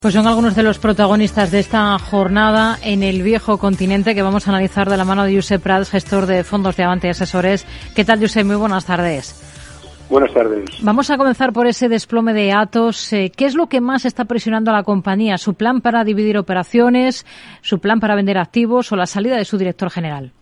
Pues son algunos de los protagonistas de esta jornada en el viejo continente que vamos a analizar de la mano de Josep Prats, gestor de fondos de Avante Asesores. ¿Qué tal, Josep? Muy buenas tardes. Buenas tardes. Vamos a comenzar por ese desplome de Atos. ¿Qué es lo que más está presionando a la compañía? ¿Su plan para dividir operaciones, su plan para vender activos o la salida de su director general?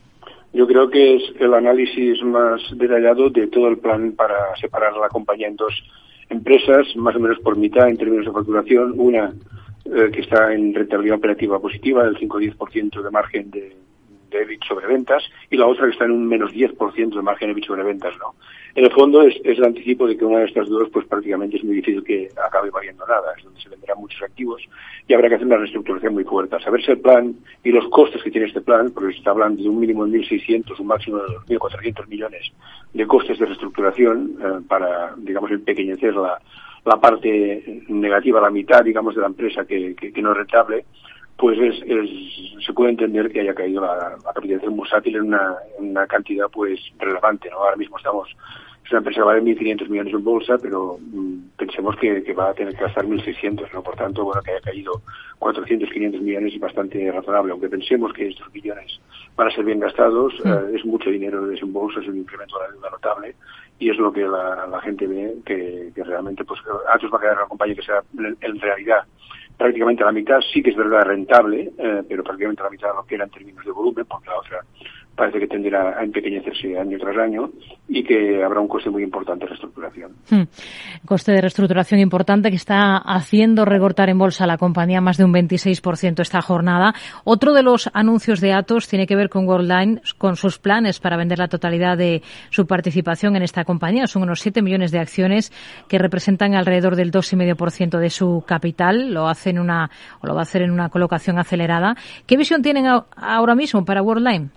Yo creo que es el análisis más detallado de todo el plan para separar la compañía en dos empresas, más o menos por mitad en términos de facturación. Una que está en rentabilidad operativa positiva, del 5-10% de margen de EBIT sobre ventas, y la otra que está en un menos 10% de margen de EBIT sobre ventas, ¿no? En el fondo es el anticipo de que una de estas dos pues prácticamente es muy difícil que acabe valiendo nada, es donde se venderán muchos activos y habrá que hacer una reestructuración muy fuerte. A saberse el plan y los costes que tiene este plan, porque se está hablando de un mínimo de 1.600, un máximo de 2.400 millones de costes de reestructuración para, digamos, empequeñecer la parte negativa, la mitad, digamos, de la empresa que no es rentable. Pues se puede entender que haya caído la capitalización bursátil en una cantidad pues relevante, ¿no? Ahora mismo es una empresa que vale 1.500 millones en bolsa, pero pensemos que va a tener que gastar 1.600, ¿no? Por tanto, bueno, que haya caído 400, 500 millones es bastante razonable, aunque pensemos que estos millones van a ser bien gastados, es mucho dinero de desembolso, es un incremento de la deuda notable, y es lo que la gente ve que realmente pues Atos va a quedar una compañía que sea en realidad prácticamente la mitad, sí que es verdad rentable, pero prácticamente la mitad de lo que era en términos de volumen, porque la otra parece que tenderá a empequeñecerse año tras año y que habrá un coste muy importante de reestructuración. Coste de reestructuración importante que está haciendo recortar en bolsa la compañía más de un 26% esta jornada. Otro de los anuncios de Atos tiene que ver con Worldline, con sus planes para vender la totalidad de su participación en esta compañía. Son unos 7 millones de acciones que representan alrededor del 2,5% de su capital. Lo va a hacer en una colocación acelerada. ¿Qué visión tienen ahora mismo para Worldline?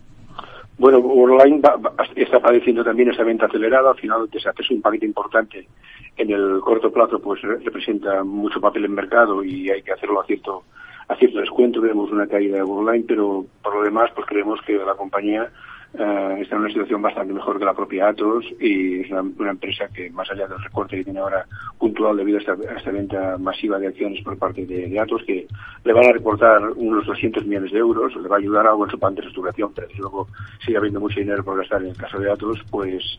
Bueno, Worldline está padeciendo también esa venta acelerada. Al final, deshacerse un paquete importante en el corto plazo, pues representa mucho papel en mercado y hay que hacerlo a cierto descuento. Vemos una caída de Worldline, pero por lo demás, pues creemos que la compañía está en una situación bastante mejor que la propia Atos y es una empresa que, más allá del recorte que tiene ahora puntual debido a esta venta masiva de acciones por parte de Atos, que le van a reportar unos 200 millones de euros, le va a ayudar algo en su plan de reestructuración, pero desde luego sigue habiendo mucho dinero por gastar en el caso de Atos, pues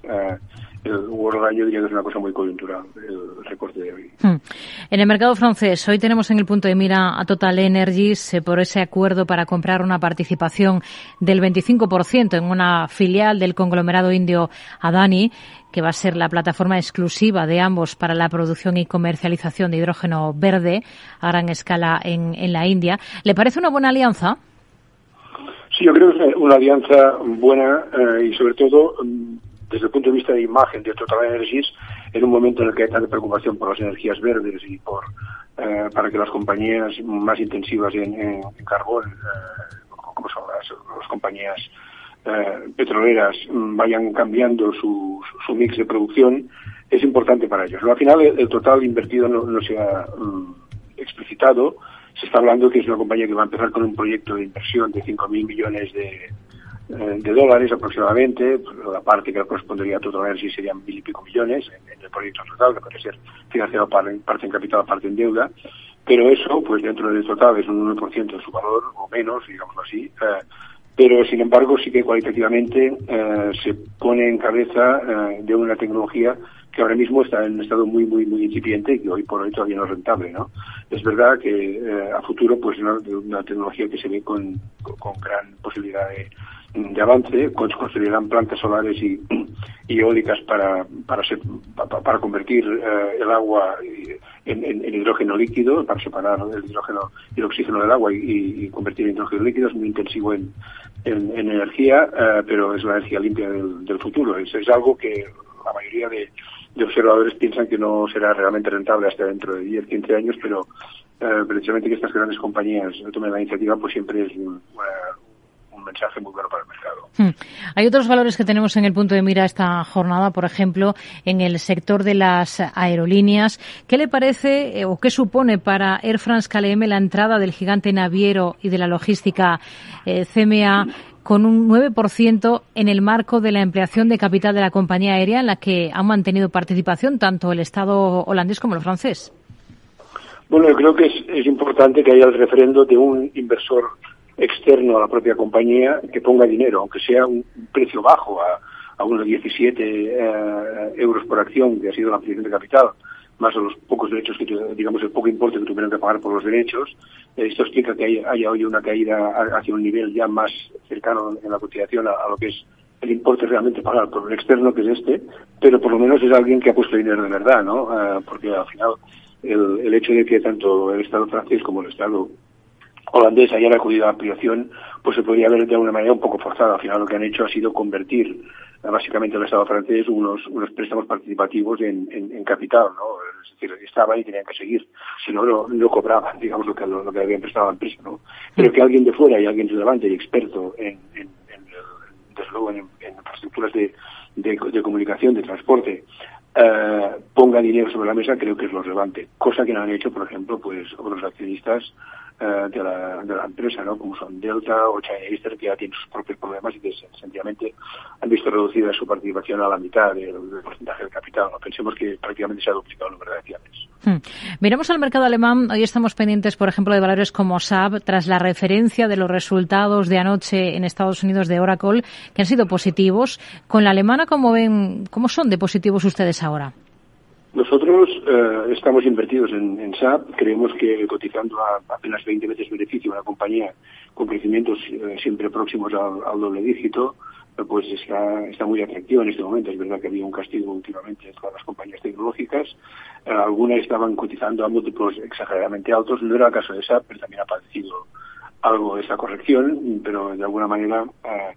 el Worldline yo diría que es una cosa muy coyuntural, el recorte de hoy. En el mercado francés, hoy tenemos en el punto de mira a Total Energies por ese acuerdo para comprar una participación del 25% en una filial del conglomerado indio Adani, que va a ser la plataforma exclusiva de ambos para la producción y comercialización de hidrógeno verde a gran escala en la India. ¿Le parece una buena alianza? Sí, yo creo que es una alianza buena y sobre todo desde el punto de vista de imagen de Total Energies, en un momento en el que hay tanta preocupación por las energías verdes y para que las compañías más intensivas en carbón, como son las compañías petroleras, vayan cambiando su mix de producción, es importante para ellos. Al final, el total invertido no se ha explicitado. Se está hablando que es una compañía que va a empezar con un proyecto de inversión de 5.000 millones de dólares aproximadamente. La parte que correspondería a Total Energy serían 1.000 y pico millones en el proyecto total, que puede ser financiado parte en capital, parte en deuda. Pero eso, pues dentro del total es un 1% de su valor, o menos, digámoslo así. Pero, sin embargo, sí que cualitativamente se pone en cabeza de una tecnología que ahora mismo está en un estado muy, muy, muy incipiente y que hoy por hoy todavía no es rentable, ¿no? Es verdad que a futuro, pues, una tecnología que se ve con gran posibilidad de avance, construirán plantas solares y eólicas para convertir el agua en hidrógeno líquido, para separar el hidrógeno y el oxígeno del agua y convertir en hidrógeno líquido. Es muy intensivo en energía, pero es la energía limpia del futuro. Es algo que la mayoría de observadores piensan que no será realmente rentable hasta dentro de 10, 15 años, pero precisamente que estas grandes compañías tomen la iniciativa, pues siempre es un mensaje muy bueno para el mercado. Hay otros valores que tenemos en el punto de mira esta jornada, por ejemplo, en el sector de las aerolíneas. ¿Qué le parece o qué supone para Air France-KLM la entrada del gigante naviero y de la logística CMA con un 9% en el marco de la ampliación de capital de la compañía aérea en la que han mantenido participación tanto el Estado holandés como el francés? Bueno, yo creo que es importante que haya el referendo de un inversor externo a la propia compañía que ponga dinero, aunque sea un precio bajo, a unos 17 euros por acción, que ha sido la ampliación de capital, más a los pocos derechos que, digamos, el poco importe que tuvieron que pagar por los derechos. Esto explica que haya hoy una caída hacia un nivel ya más cercano en la cotización a lo que es el importe realmente pagado por el externo, que es pero por lo menos es alguien que ha puesto dinero de verdad, ¿no? Porque al final el hecho de que tanto el Estado francés como el Estado holandés hayan acudido a la ampliación, pues se podría ver de alguna manera un poco forzada. Al final lo que han hecho ha sido convertir básicamente el Estado francés unos préstamos participativos en capital, ¿no? Es decir, estaban y tenían que seguir, si no, no cobraban, digamos, lo que habían prestado a la empresa, ¿no? Pero que alguien de fuera y alguien relevante y experto desde luego en infraestructuras de comunicación, de transporte, ponga dinero sobre la mesa, creo que es lo relevante, cosa que no han hecho, por ejemplo, pues otros accionistas de la empresa, ¿no? Como son Delta o China Eastern, que ya tienen sus propios problemas y que sencillamente han visto reducida su participación a la mitad del porcentaje del capital, ¿no? Pensemos que prácticamente se ha duplicado el número de acciones. Miramos al mercado alemán. Hoy estamos pendientes, por ejemplo, de valores como SAP, tras la referencia de los resultados de anoche en Estados Unidos de Oracle, que han sido positivos. Con la alemana, ¿cómo son de positivos ustedes ahora? Nosotros estamos invertidos en SAP. Creemos que cotizando a apenas 20 veces beneficio una compañía con crecimientos siempre próximos al doble dígito, pues está muy atractivo en este momento. Es verdad que había un castigo últimamente de todas las compañías tecnológicas. Algunas estaban cotizando a múltiplos exageradamente altos. No era el caso de SAP, pero también ha padecido algo de esa corrección, pero de alguna manera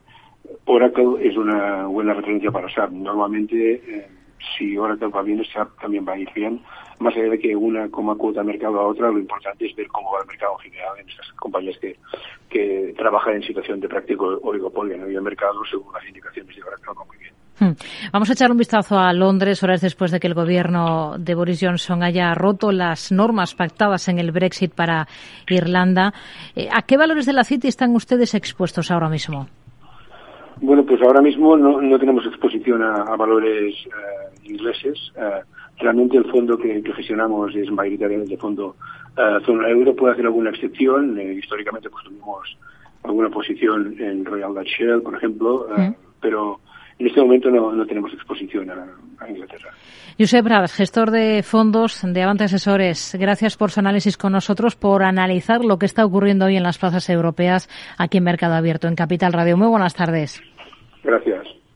Oracle es una buena referencia para SAP. Normalmente si Oracle va bien, SAP también va a ir bien. Más allá de que una coma cuota mercado a otra, lo importante es ver cómo va el mercado en general en esas compañías que trabajan en situación de práctico oligopolio, ¿no? Y el mercado, según las indicaciones de Oracle, va muy bien. Vamos a echar un vistazo a Londres, horas después de que el gobierno de Boris Johnson haya roto las normas pactadas en el Brexit para Irlanda. ¿A qué valores de la City están ustedes expuestos ahora mismo? Bueno, pues ahora mismo no tenemos exposición a valores ingleses. Realmente el fondo que gestionamos es mayoritariamente fondo zona euro. Puede hacer alguna excepción. Históricamente pues tuvimos alguna posición en Royal Dutch Shell, por ejemplo, pero en este momento no tenemos exposición a Inglaterra. Josep Prats, gestor de fondos de Avante Asesores, gracias por su análisis con nosotros, por analizar lo que está ocurriendo hoy en las plazas europeas aquí en Mercado Abierto, en Capital Radio. Muy buenas tardes. Gracias.